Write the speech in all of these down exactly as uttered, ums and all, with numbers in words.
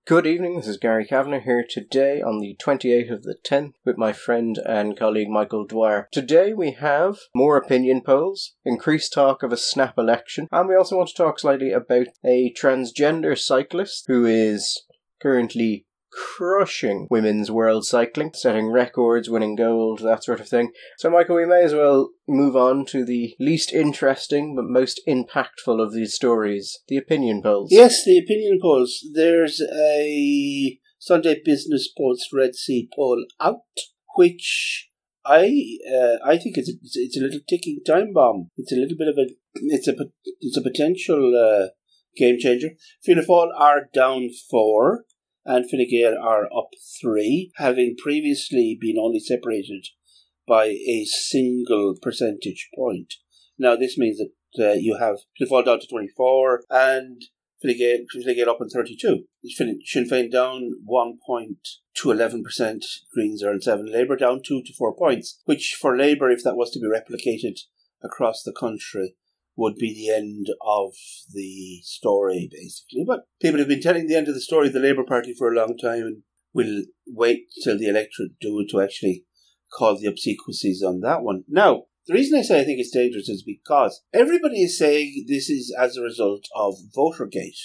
Good evening, this is Gary Kavanagh here today on the twenty-eighth of the tenth with my friend and colleague Michael Dwyer. Today we have more opinion polls, increased talk of a snap election, and we also want to talk slightly about a transgender cyclist who is currently crushing women's world cycling, setting records, winning gold, that sort of thing. So Michael, we may as well move on to the least interesting but most impactful of these stories, the opinion polls. Yes, the opinion polls. There's a Sunday Business Post Red Sea poll out, which I uh, I think it's a, it's, a, it's a little ticking time bomb. It's a little bit of a it's a it's a potential uh, game changer. Fianna Fáil are down four, and Fine Gael are up three, having previously been only separated by a single percentage point. Now, this means that uh, you have Fianna Fáil down to twenty-four, and Fine Gael, Fine Gael up on thirty-two. Sinn Féin down one point to eleven percent, Greens are on seven, Labour down two to four points, which for Labour, if that was to be replicated across the country, would be the end of the story, basically. But people have been telling the end of the story of the Labour Party for a long time, and we'll wait till the electorate do it to actually call the obsequies on that one. Now, the reason I say I think it's dangerous is because everybody is saying this is as a result of Votergate,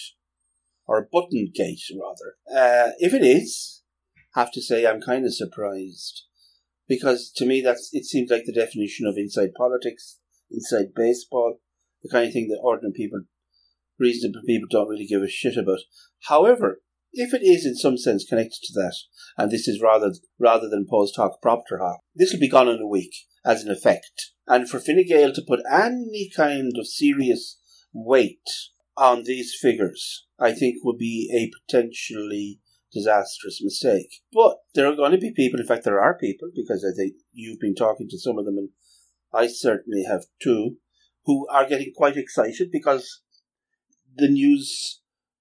or Buttongate, rather. Uh, if it is, I have to say I'm kind of surprised, because to me that's it seems like the definition of inside politics, inside baseball, the kind of thing that ordinary people, reasonable people don't really give a shit about. However, if it is in some sense connected to that, and this is rather rather than post hoc propter hoc, this will be gone in a week as an effect. And for Fine Gael to put any kind of serious weight on these figures, I think would be a potentially disastrous mistake. But there are going to be people, in fact there are people, because I think you've been talking to some of them, and I certainly have too, who are getting quite excited because the news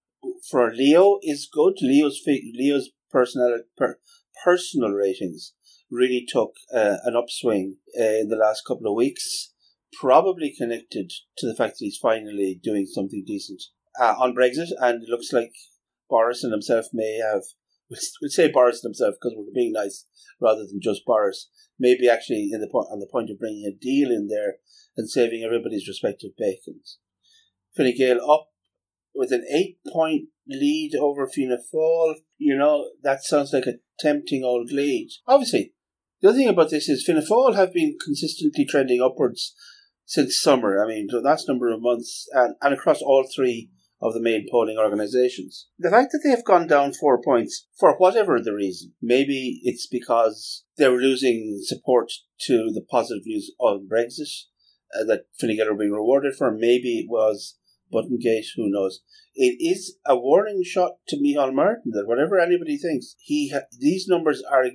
for Leo is good. Leo's Leo's personal per, personal ratings really took uh, an upswing uh, in the last couple of weeks, probably connected to the fact that he's finally doing something decent uh, on Brexit, and it looks like Boris and himself may have, we'll say Boris and himself because we're being nice rather than just Boris, maybe actually in the po- on the point of bringing a deal in there and saving everybody's respective bacons. Fine Gael up with an eight-point lead over Fianna Fáil. You know, that sounds like a tempting old lead. Obviously, the other thing about this is Fianna Fáil have been consistently trending upwards since summer. I mean, the last number of months, and, and across all three of the main polling organisations. The fact that they have gone down four points, for whatever the reason, maybe it's because they're losing support to the positive views on Brexit, Uh, that Fine Gael are being rewarded for. Maybe it was Buttongate, who knows. It is a warning shot to Micheál Martin that whatever anybody thinks, he ha- these numbers are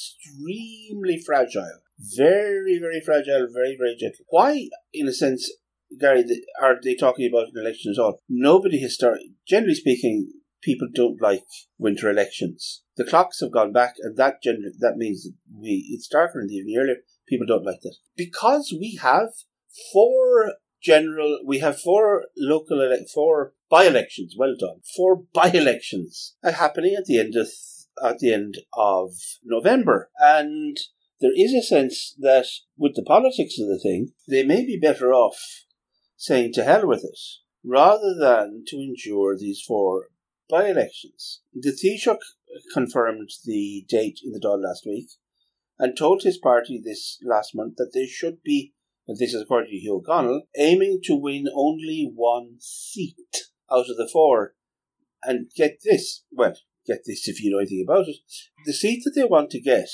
extremely fragile. Very, very fragile, very, very gentle. Why, in a sense, Gary, are they talking about an election at all? Nobody has started. Generally speaking, people don't like winter elections. The clocks have gone back, and that generally, that means that we it's darker in the evening earlier. People don't like that. Because we have Four general, we have four local, ele- four by-elections, well done, four by-elections are happening at the end of, at the end of November. And there is a sense that with the politics of the thing, they may be better off saying to hell with it, rather than to endure these four by-elections. The Taoiseach confirmed the date in the Dáil last week and told his party this last month that they should be, and this is according to Hugh O'Connell, aiming to win only one seat out of the four. And get this, well, get this if you know anything about it, the seat that they want to get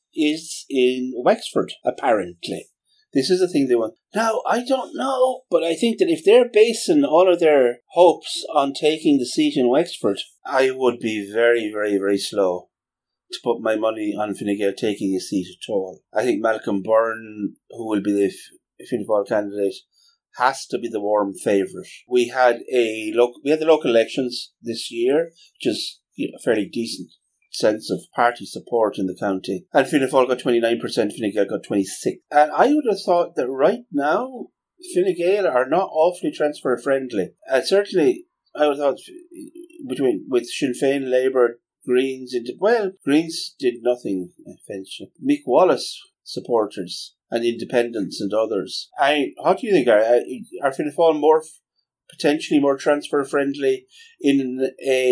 is in Wexford, apparently. This is the thing they want. Now, I don't know, but I think that if they're basing all of their hopes on taking the seat in Wexford, I would be very, very, very slow to put my money on Fine Gael taking a seat at all. I think Malcolm Byrne, who will be the Fianna Fáil candidate, has to be the warm favourite. We had a local, we had the local elections this year, which is, you know, a fairly decent sense of party support in the county. And Fianna Fáil got twenty-nine percent, Fine Gael got twenty-six. And I would have thought that right now, Fine Gael are not awfully transfer friendly. And certainly, I would have thought between with Sinn Féin, Labour, Greens. Well, Greens did nothing eventually. Mick Wallace supporters and independents and others. I, what do you think? Are, are Fianna Fáil more potentially more transfer friendly in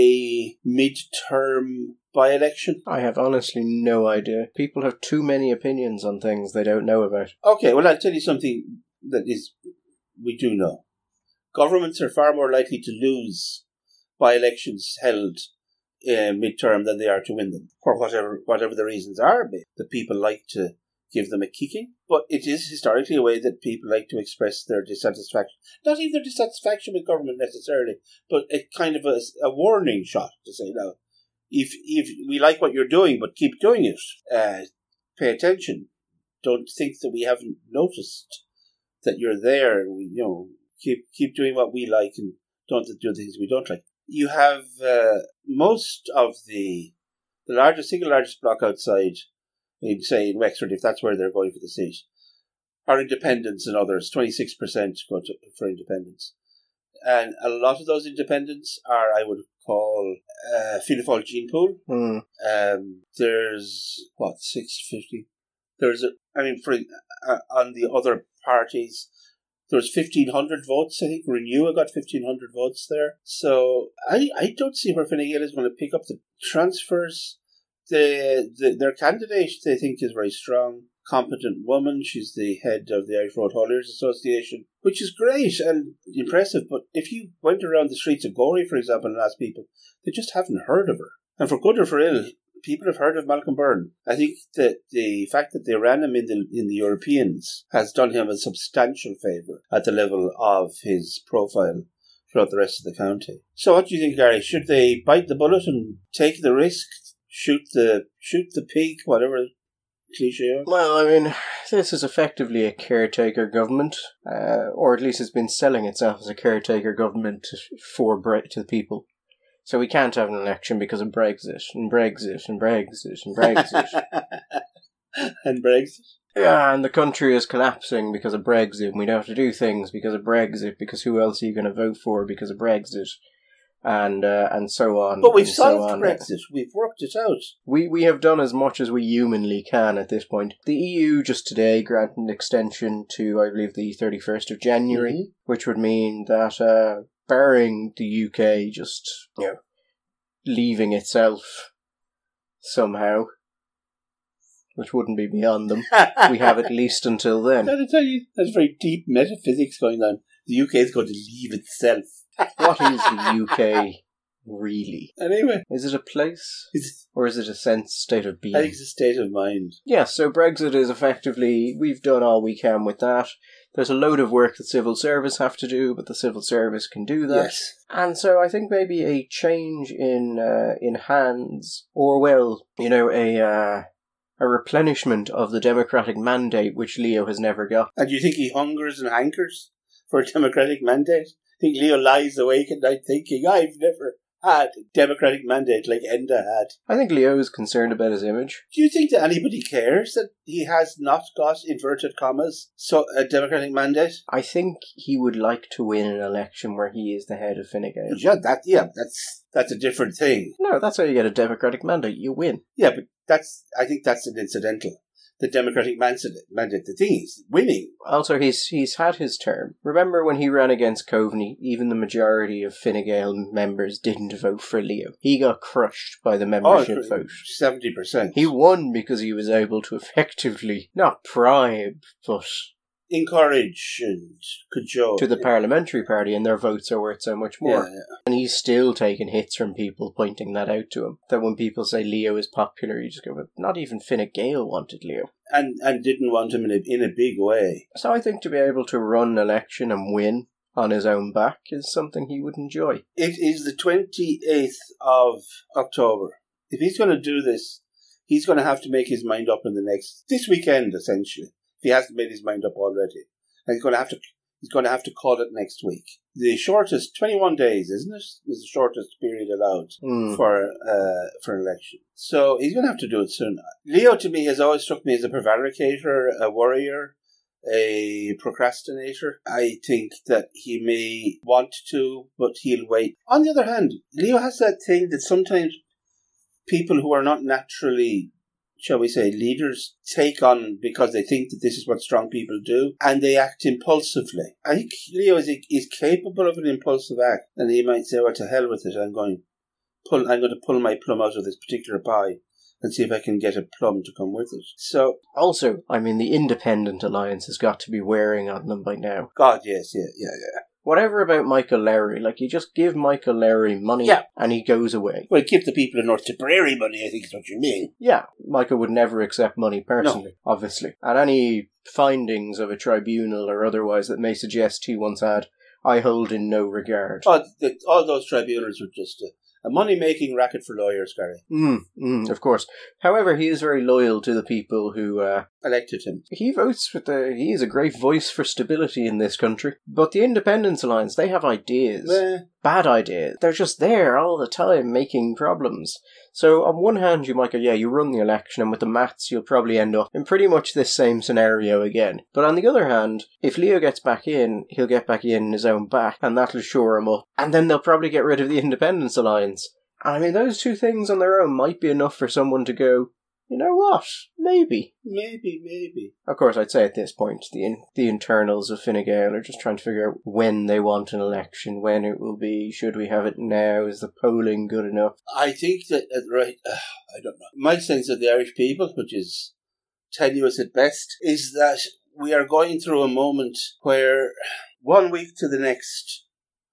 a mid-term by-election? I have honestly no idea. People have too many opinions on things they don't know about. Okay, well, I'll tell you something that is we do know. Governments are far more likely to lose by-elections held uh, mid-term than they are to win them, for whatever whatever the reasons are. The people like to give them a kicking, but it is historically a way that people like to express their dissatisfaction. Not even their dissatisfaction with government necessarily, but a kind of a, a warning shot to say, now, if if we like what you're doing, but keep doing it, uh, pay attention. Don't think that we haven't noticed that you're there, and we, you know, keep keep doing what we like and don't do things we don't like. You have uh, most of the the largest single largest block outside, in say in Wexford, if that's where they're going for the seat, are independents and others. Twenty-six percent go to, for independents, and a lot of those independents are, I would call, uh, Fianna Fáil Gene Pool. Mm. Um, there's what six fifty. There's a, I mean, for uh, on the other parties, there's fifteen hundred votes. I think Renew got fifteen hundred votes there. So I, I don't see where Fine Gael is going to pick up the transfers. The, the their candidate, they think, is very strong, competent woman. She's the head of the Irish Road Hauliers Association, which is great and impressive. But if you went around the streets of Gorey, for example, and asked people, they just haven't heard of her. And for good or for ill, people have heard of Malcolm Byrne. I think that the fact that they ran him in the in the Europeans has done him a substantial favour at the level of his profile throughout the rest of the county. So what do you think, Gary? Should they bite the bullet and take the risk? Shoot the shoot the pig, whatever cliche. Well, I mean, this is effectively a caretaker government, uh, or at least it's been selling itself as a caretaker government for bre- to the people. So we can't have an election because of Brexit, and Brexit, and Brexit, and Brexit. and Brexit? Yeah, and the country is collapsing because of Brexit, and we don't have to do things because of Brexit, because who else are you going to vote for because of Brexit? And uh, and so on. But we've solved so Brexit. We've worked it out. We we have done as much as we humanly can at this point. The E U just today granted an extension to, I believe, the thirty-first of January, mm-hmm. which would mean that, uh, barring the U K just, you know, leaving itself somehow, which wouldn't be beyond them, we have at least until then. I tell you, there's very deep metaphysics going on. The U K is going to leave itself. What is the U K, really? Anyway. Is it a place? Is or is it a sense, state of being? I think it's a state of mind. Yeah, so Brexit is effectively, we've done all we can with that. There's a load of work that civil service have to do, but the civil service can do that. Yes. And so I think maybe a change in uh, in hands, or well, you know, a uh, a replenishment of the democratic mandate, which Leo has never got. And do you think he hungers and hankers for a democratic mandate? I think Leo lies awake at night thinking, I've never had a democratic mandate like Enda had. I think Leo is concerned about his image. Do you think that anybody cares that he has not got, inverted commas, so a democratic mandate? I think he would like to win an election where he is the head of Fine Gael. Yeah, that, yeah, that's that's a different thing. No, that's how you get a democratic mandate. You win. Yeah, but that's I think that's an incidental. The democratic mandate, the thing is winning. Also, he's he's had his term. Remember when he ran against Coveney, even the majority of Fine Gael members didn't vote for Leo. He got crushed by the membership oh, vote. seventy percent. He won because he was able to effectively, not bribe, but encourage and cajole to the parliamentary party, and their votes are worth so much more. Yeah, yeah. And he's still taking hits from people pointing that out to him. That when people say Leo is popular, you just go, but not even Fine Gael wanted Leo. And and didn't want him in a, in a big way. So I think to be able to run an election and win on his own back is something he would enjoy. It is the twenty-eighth of October. If he's going to do this, he's going to have to make his mind up in the next, this weekend essentially. He hasn't made his mind up already, and he's going to have to. He's going to have to call it next week. The shortest, twenty-one days, isn't it? Is the shortest period allowed mm. for uh, for an election. So he's going to have to do it soon. Leo, to me, has always struck me as a prevaricator, a worrier, a procrastinator. I think that he may want to, but he'll wait. On the other hand, Leo has that thing that sometimes people who are not naturally, shall we say, leaders take on because they think that this is what strong people do, and they act impulsively. I think Leo is, is capable of an impulsive act, and he might say, well, to hell with it, I'm going, pull, I'm going to pull my plum out of this particular pie and see if I can get a plum to come with it. So, also, I mean, the Independent Alliance has got to be wearing on them by now. God, yes, yeah, yeah, yeah. Whatever about Michael Lowry, like, you just give Michael Lowry money yeah. and he goes away. Well, give the people of North Tipperary money, I think is what you mean. Yeah, Michael would never accept money personally, no. obviously. And any findings of a tribunal or otherwise that may suggest he once had, I hold in no regard. Oh, the, all those tribunals were just a, a money-making racket for lawyers, Gary. Mm, mm, of course. However, he is very loyal to the people who uh, elected him. He votes with the... He is a great voice for stability in this country. But the Independence Alliance, they have ideas. Eh. Bad ideas. They're just there all the time making problems. So on one hand, you might go, yeah, you run the election, and with the maths, you'll probably end up in pretty much this same scenario again. But on the other hand, if Leo gets back in, he'll get back in his own back, and that'll shore him up. And then they'll probably get rid of the Independence Alliance. And I mean, those two things on their own might be enough for someone to go, you know what? Maybe. Maybe, maybe. Of course, I'd say at this point, the in- the internals of Fine Gael are just trying to figure out when they want an election, when it will be, should we have it now, is the polling good enough? I think that, uh, right, uh, I don't know. My sense of the Irish people, which is tenuous at best, is that we are going through a moment where one week to the next,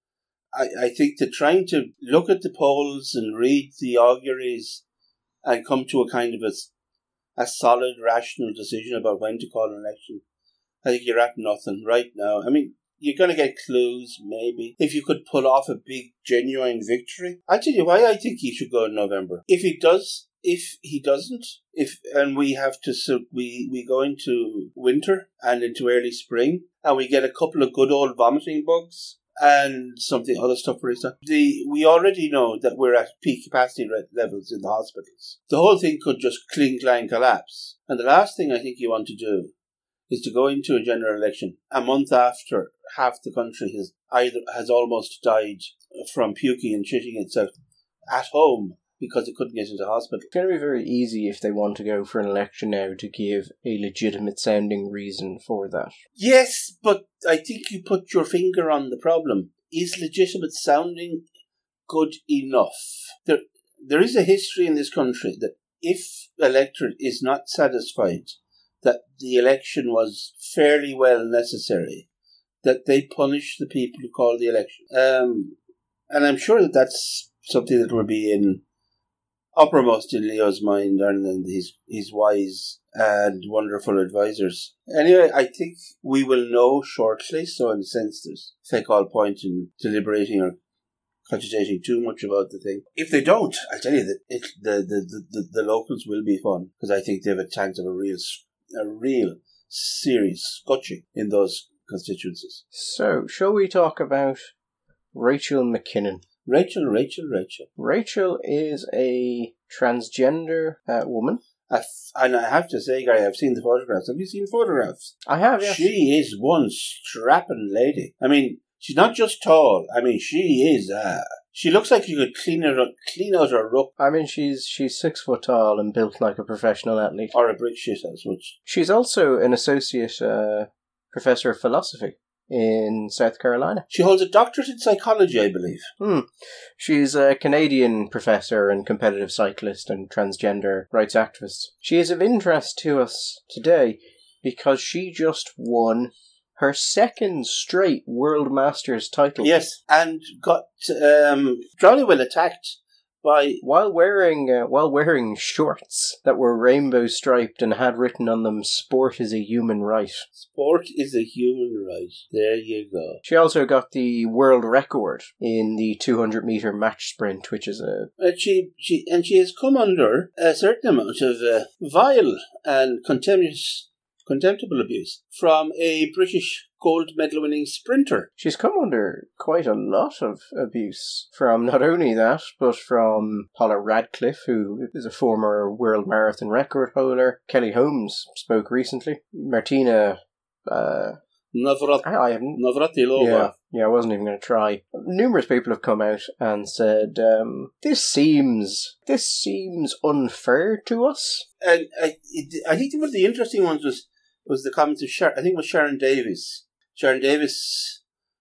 I, I think that trying to look at the polls and read the auguries and come to a kind of a, a solid, rational decision about when to call an election, I think you're at nothing right now. I mean, you're going to get clues, maybe. If you could pull off a big, genuine victory. I'll tell you why I think he should go in November. If he does, if he doesn't, if and we have to, so we, we go into winter and into early spring, and we get a couple of good old vomiting bugs, and something other stuff for his The we already know that we're at peak capacity levels in the hospitals. The whole thing could just cling clang collapse. And the last thing I think you want to do is to go into a general election a month after half the country has either has almost died from puking and shitting itself at home because it couldn't get into hospital. It's going to be very easy if they want to go for an election now to give a legitimate sounding reason for that. Yes, but I think you put your finger on the problem. Is legitimate sounding good enough? There, there is a history in this country that if the electorate is not satisfied that the election was fairly well necessary, that they punish the people who call the election. Um, and I'm sure that that's something that will be in uppermost in Leo's mind and his his wise and wonderful advisors. Anyway, I think we will know shortly, so in a sense there's take all point in deliberating or cogitating too much about the thing. If they don't, I'll tell you that it, the, the, the, the locals will be fun, because I think they have a chance of a real, a real serious scutching in those constituencies. So, shall we talk about Rachel McKinnon? Rachel, Rachel, Rachel. Rachel is a transgender uh, woman. I f- and I have to say, Gary, I've seen the photographs. Have you seen photographs? I have, yes. She is one strapping lady. I mean, she's not just tall. I mean, she is, uh, she looks like you could clean her, clean out her ruck. I mean, she's she's six foot tall and built like a professional athlete. Or a brick shit house, which... She's also an associate uh, professor of philosophy in South Carolina. She holds a doctorate in psychology, I believe. Hmm. She's a Canadian professor and competitive cyclist and transgender rights activist. She is of interest to us today because she just won her second straight World Masters title. Yes, and got um, jolly well attacked by while wearing uh, while wearing shorts that were rainbow striped and had written on them "Sport is a human right." Sport is a human right. There you go. She also got the world record in the two hundred meter match sprint, which is a and she she and she has come under a certain amount of uh, vile and contemptuous. contemptible abuse from a British gold medal winning sprinter. She's come under quite a lot of abuse from not only that, but from Paula Radcliffe, who is a former world marathon record holder. Kelly Holmes spoke recently. Martina Uh, Navrat- I, I haven't. Navratilova. Yeah, yeah, I wasn't even going to try. Numerous people have come out and said, um, "This seems, this seems unfair to us." And I, it, I think one of the interesting ones was was the comments of Sharon. I think it was Sharon Davis. Sharon Davis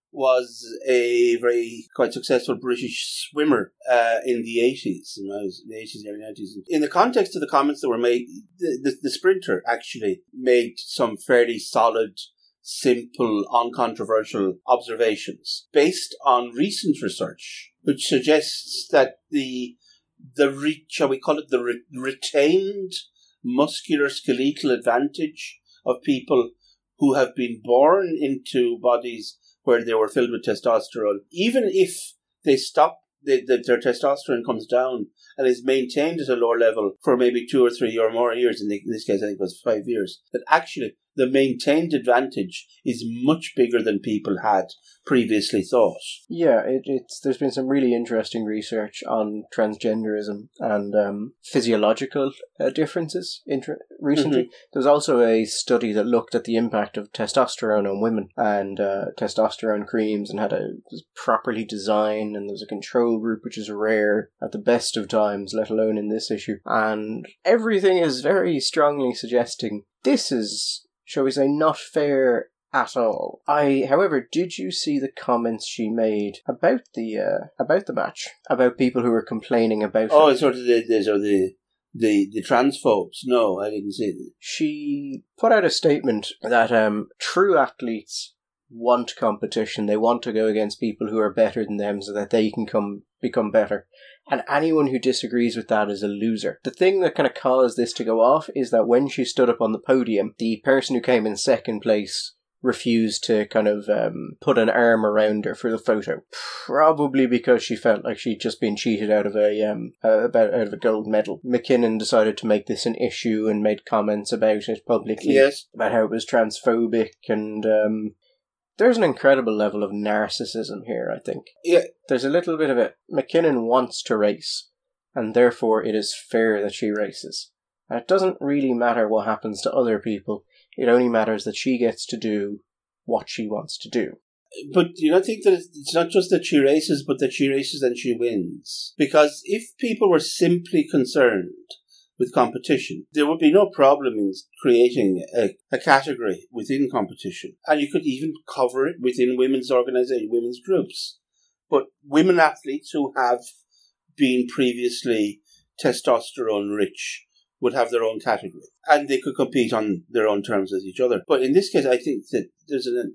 was a very quite successful British swimmer uh, in the eighties, in the eighties, early nineties. In the context of the comments that were made, the, the, the sprinter actually made some fairly solid, simple, uncontroversial observations based on recent research, which suggests that the the re, shall we call it the re, retained musculoskeletal advantage of people who have been born into bodies where they were filled with testosterone, even if they stop, they, the, their testosterone comes down and is maintained at a lower level for maybe two or three or more years, in, the, in this case I think it was five years, that actually the maintained advantage is much bigger than people had previously thought. Yeah, it, it's there's been some really interesting research on transgenderism and um, physiological uh, differences inter- recently. Mm-hmm. There was also a study that looked at the impact of testosterone on women and uh, testosterone creams, and had a it was properly designed, and there was a control group, which is rare at the best of times, let alone in this issue. And everything is very strongly suggesting this is, shall we say, not fair at all. I, however, did you see the comments she made about the uh, about the match, about people who were complaining about? Oh, it? it's sort of the the sort of the the, the transphobes. No, I didn't see it. She put out a statement that um, true athletes want competition. They want to go against people who are better than them so that they can come become better. And anyone who disagrees with that is a loser. The thing that kind of caused this to go off is that when she stood up on the podium, the person who came in second place refused to kind of um, put an arm around her for the photo, probably because she felt like she'd just been cheated out of a um uh, about out of a gold medal. McKinnon decided to make this an issue and made comments about it publicly. Yes, about how it was transphobic, and um, there's an incredible level of narcissism here. I think. Yeah, there's a little bit of it. McKinnon wants to race, and therefore it is fair that she races. And it doesn't really matter what happens to other people. It only matters that she gets to do what she wants to do. but do you not think that it's not just that she races, but that she races and she wins? Because if people were simply concerned with competition, there would be no problem in creating a, a category within competition. And you could even cover it within women's organisations, women's groups. But women athletes who have been previously testosterone rich would have their own category, and they could compete on their own terms with each other. But in this case, I think that there's an...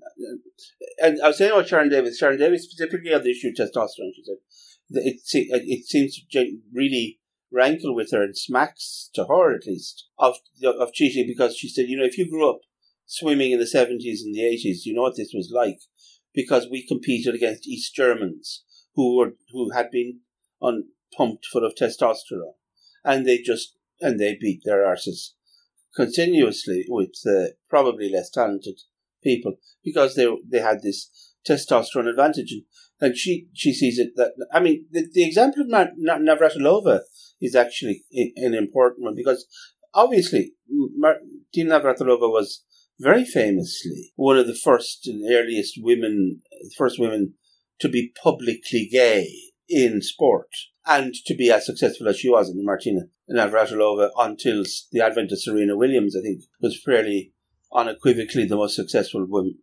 And I was saying about Sharon Davis, Sharon Davis specifically on the issue of testosterone, she said, that it, it seems to really rankle with her, and smacks to her at least, of of cheating, because she said, you know, if you grew up swimming in the seventies and the eighties, you know what this was like, because we competed against East Germans who were who had been on pumped full of testosterone, and they just and they beat their arses continuously with uh, probably less talented people, because they they had this testosterone advantage. And, and she, she sees it that, I mean, the, the example of Navratilova is actually an important one, because obviously Martina Navratilova was very famously one of the first and earliest women, first women to be publicly gay in sport, and to be as successful as she was in Martina Navratilova until the advent of Serena Williams, I think, was fairly unequivocally the most successful woman,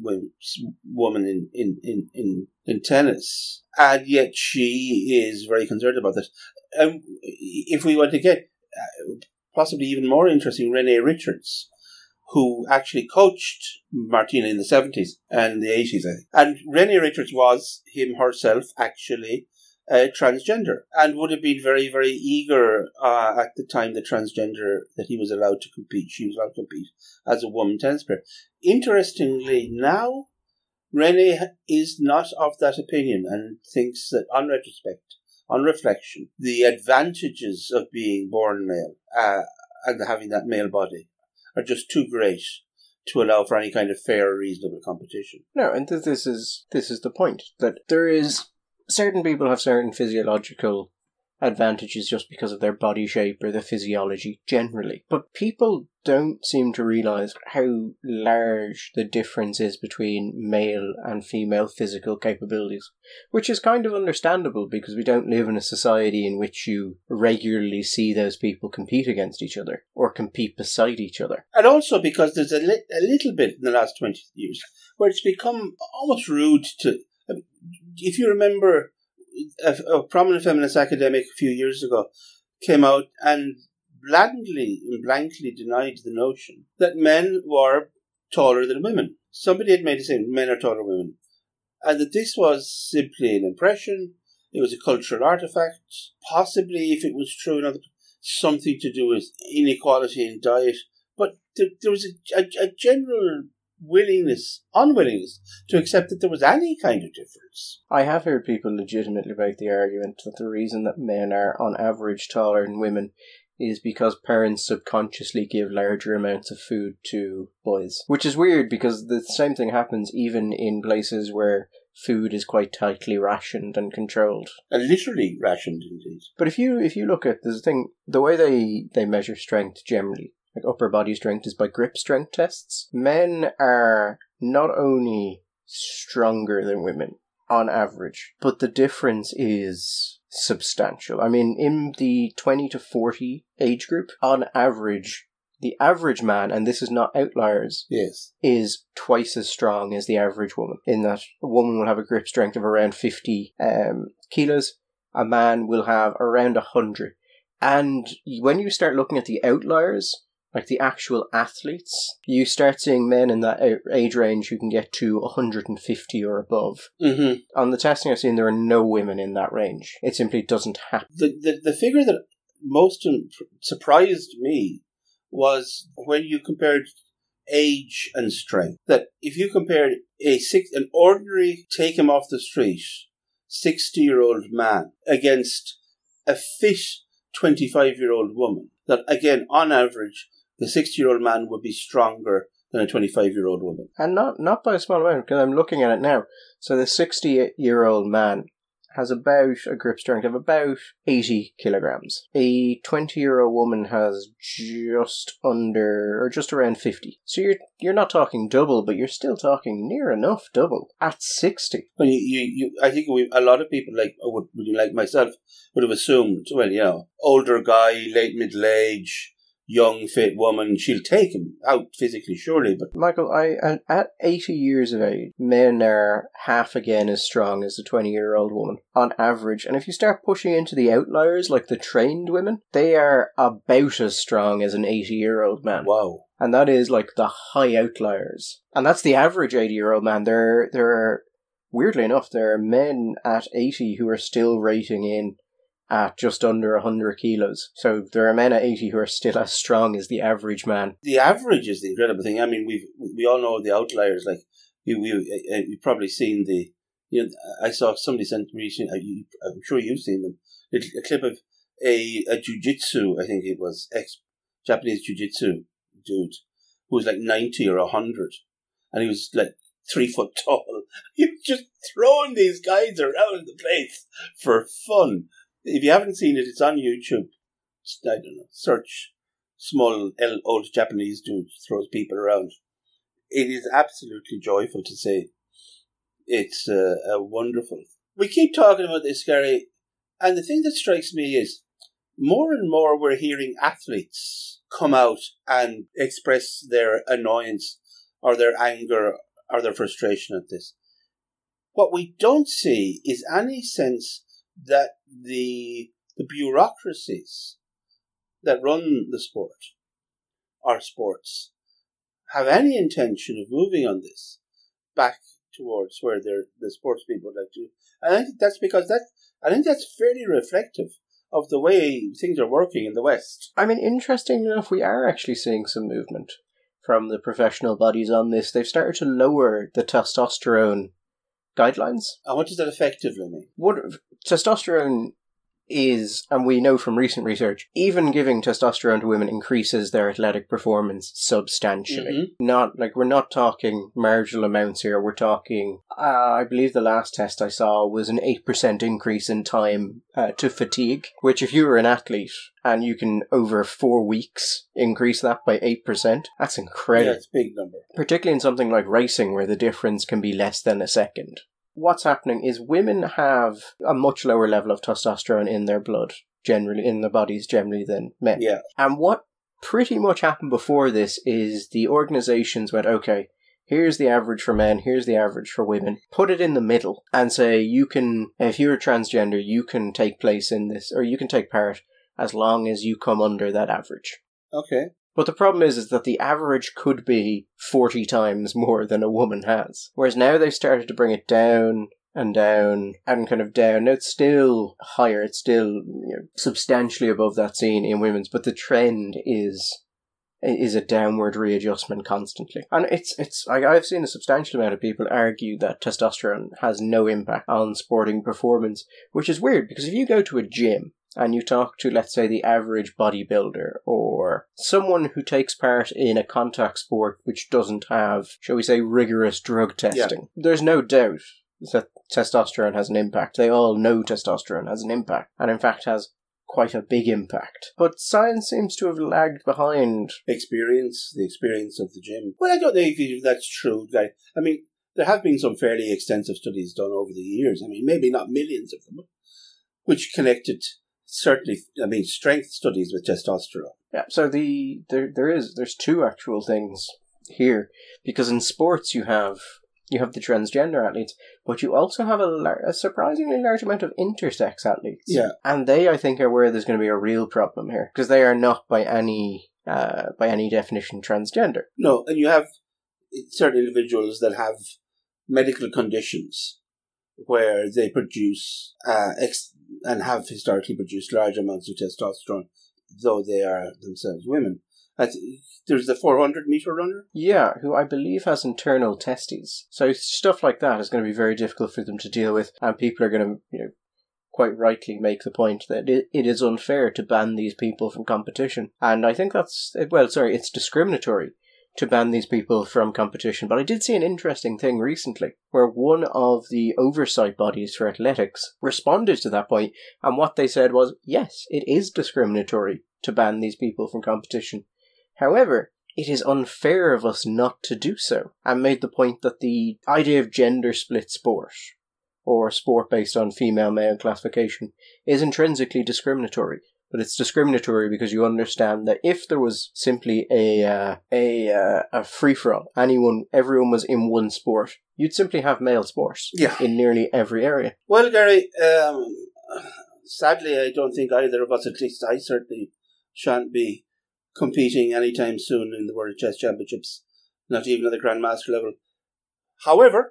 woman in, in, in, in, in tennis. And yet she is very concerned about this. Um, if we want to get uh, possibly even more interesting, Renee Richards, who actually coached Martina in the seventies and the eighties, I think. And Renee Richards was, him herself, actually Uh, transgender, and would have been very, very eager uh, at the time the transgender that he was allowed to compete. She was allowed to compete as a woman tennis player. Interestingly, now Renee is not of that opinion and thinks that, on retrospect, on reflection, the advantages of being born male uh, and having that male body are just too great to allow for any kind of fair or reasonable competition. No, and th- this is this is the point, that there is certain people have certain physiological advantages just because of their body shape or their physiology generally. But people don't seem to realise how large the difference is between male and female physical capabilities, which is kind of understandable because we don't live in a society in which you regularly see those people compete against each other or compete beside each other. And also because there's a, li- a little bit in the last twenty years where it's become almost rude to... If you remember, a, a prominent feminist academic a few years ago came out and blandly and blankly denied the notion that men were taller than women. Somebody had made a statement, men are taller than women. And that this was simply an impression, it was a cultural artifact, possibly, if it was true, another, something to do with inequality in diet. But there, there was a, a, a general willingness, unwillingness to accept that there was any kind of difference. I have heard people legitimately make the argument that the reason that men are on average taller than women is because parents subconsciously give larger amounts of food to boys. Which is weird because the same thing happens even in places where food is quite tightly rationed and controlled. And literally rationed, indeed. But if you if you look at the thing, the way they, they measure strength generally, like upper body strength, is by grip strength tests. Men are not only stronger than women on average, but the difference is substantial. I mean, in the twenty to forty age group, on average, the average man, and this is not outliers, yes, is twice as strong as the average woman, in that a woman will have a grip strength of around fifty um, kilos, a man will have around one hundred. And when you start looking at the outliers, like the actual athletes, you start seeing men in that age range who can get to one hundred fifty or above. Mm-hmm. On the testing I've seen, there are no women in that range. It simply doesn't happen. The, the, the figure that most surprised me was when you compared age and strength. That if you compared a six, an ordinary, take him off the street, sixty-year-old man against a fit twenty-five-year-old woman, that again, on average, the sixty-year-old man would be stronger than a twenty-five-year-old woman. And not not by a small amount, because I'm looking at it now. So the sixty-year-old man has about a grip strength of about eighty kilograms. A twenty-year-old woman has just under, or just around fifty. So you're you're not talking double, but you're still talking near enough double at sixty. Well, you, you, you I think we, a lot of people like would, like myself would have assumed, well, you know, older guy, late middle age, young, fit woman, she'll take him out physically, surely. But Michael, I at eighty years of age, men are half again as strong as a twenty-year-old woman, on average. And if you start pushing into the outliers, like the trained women, they are about as strong as an eighty-year-old man. Wow. And that is like the high outliers. And that's the average eighty-year-old man. There, there are, weirdly enough, there are men at eighty who are still rating in at just under one hundred kilos. So there are men at eighty who are still as strong as the average man. The average is the incredible thing. I mean, we we all know the outliers. Like, you, we, uh, you've probably seen the, you know, I saw somebody sent me, I'm sure you've seen them, a clip of a, a jiu-jitsu, I think it was, ex-Japanese jiu-jitsu dude, who was like ninety or one hundred. And he was like three foot tall. He was just throwing these guys around the place for fun. If you haven't seen it, it's on YouTube. I don't know. Search small old Japanese dude throws people around. It is absolutely joyful to say. It's uh, a wonderful. We keep talking about this, Gary, and the thing that strikes me is more and more we're hearing athletes come out and express their annoyance or their anger or their frustration at this. What we don't see is any sense that the the bureaucracies that run the sport, our sports, have any intention of moving on this back towards where the sports people would like to. And I think that's because that I think that's fairly reflective of the way things are working in the West. I mean, interestingly enough, we are actually seeing some movement from the professional bodies on this. They've started to lower the testosterone guidelines. And what does that effectively mean? What testosterone is, and we know from recent research, even giving testosterone to women increases their athletic performance substantially. Mm-hmm. Not, like, we're not talking marginal amounts here, we're talking, uh, I believe the last test I saw was an eight percent increase in time uh, to fatigue, which if you were an athlete, and you can, over four weeks, increase that by eight percent, that's incredible. Yeah, it's a big number. Particularly in something like racing, where the difference can be less than a second. What's happening is women have a much lower level of testosterone in their blood, generally, in their bodies generally, than men. Yeah. And what pretty much happened before this is the organizations went, okay, here's the average for men, here's the average for women. Put it in the middle and say, you can, if you're transgender, you can take place in this, or you can take part as long as you come under that average. Okay. But the problem is, is that the average could be forty times more than a woman has. Whereas now they've started to bring it down and down and kind of down. Now it's still higher, it's still, you know, substantially above that seen in women's, but the trend is is a downward readjustment constantly. And it's, it's like, I've seen a substantial amount of people argue that testosterone has no impact on sporting performance, which is weird, because if you go to a gym and you talk to, let's say, the average bodybuilder or someone who takes part in a contact sport which doesn't have, shall we say, rigorous drug testing, yeah. There's no doubt that testosterone has an impact. They all know testosterone has an impact, and in fact has quite a big impact. But science seems to have lagged behind. Experience, the experience of the gym. Well, I don't know if that's true, guy. I mean, there have been some fairly extensive studies done over the years. I mean, maybe not millions of them, which connected... Certainly, I mean, strength studies with testosterone. Yeah, so the there there is there's two actual things here, because in sports you have you have the transgender athletes, but you also have a, lar- a surprisingly large amount of intersex athletes. Yeah, and they, I think, are where there's going to be a real problem here, because they are not by any uh, by any definition transgender. No, and you have certain individuals that have medical conditions where they produce uh, ex- and have historically produced large amounts of testosterone, though they are themselves women. Th- there's the four hundred meter runner. Yeah, who I believe has internal testes. So stuff like that is going to be very difficult for them to deal with, and people are going to, you know, quite rightly make the point that it, it is unfair to ban these people from competition. And I think that's, well, sorry, it's discriminatory to ban these people from competition. But I did see an interesting thing recently where one of the oversight bodies for athletics responded to that point, and what they said was, yes, it is discriminatory to ban these people from competition. However, it is unfair of us not to do so, and made the point that the idea of gender split sport, or sport based on female-male classification, is intrinsically discriminatory. But it's discriminatory because you understand that if there was simply a uh, a uh, a free-for-all, anyone, everyone was in one sport, you'd simply have male sports yeah. in nearly every area. Well, Gary, um, sadly, I don't think either of us, at least I certainly shan't be competing anytime soon in the World Chess Championships, not even at the Grandmaster level. However,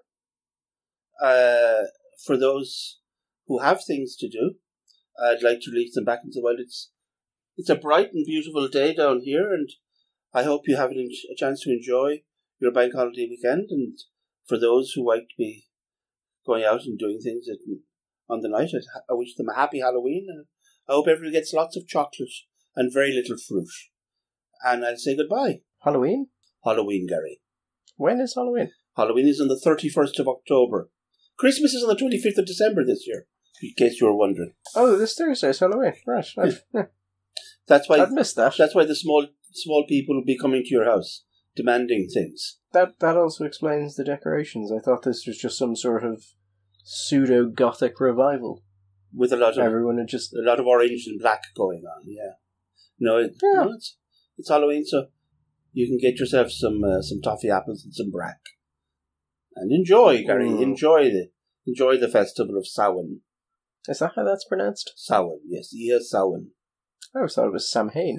uh, for those who have things to do, I'd like to release them back into the wild. It's, it's a bright and beautiful day down here, and I hope you have an, a chance to enjoy your bank holiday weekend. And for those who like to be going out and doing things at, on the night, I wish them a happy Halloween. And I hope everyone gets lots of chocolate and very little fruit. And I'll say goodbye. Halloween? Halloween, Gary. When is Halloween? Halloween is on the thirty-first of October. Christmas is on the twenty-fifth of December this year, in case you were wondering. Oh, this Thursday is Halloween. Right. Yeah. Yeah. That's why I've missed that. That's why the small small people will be coming to your house, demanding things. That that also explains the decorations. I thought this was just some sort of pseudo-Gothic revival. With a lot of everyone had just a lot of orange and black going on, yeah. No, it, yeah. no it's, it's Halloween, so you can get yourself some uh, some toffee apples and some brack. And enjoy, Gary. Mm. Enjoy the enjoy the festival of Samhain. Is that how that's pronounced? Samhain, yes. Yeah, Samhain. I always thought it was Samhain.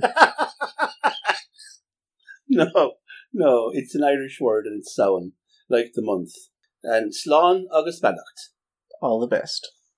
no, no. It's an Irish word and it's Samhain, like the month. And Slán agus Beannacht. All the best.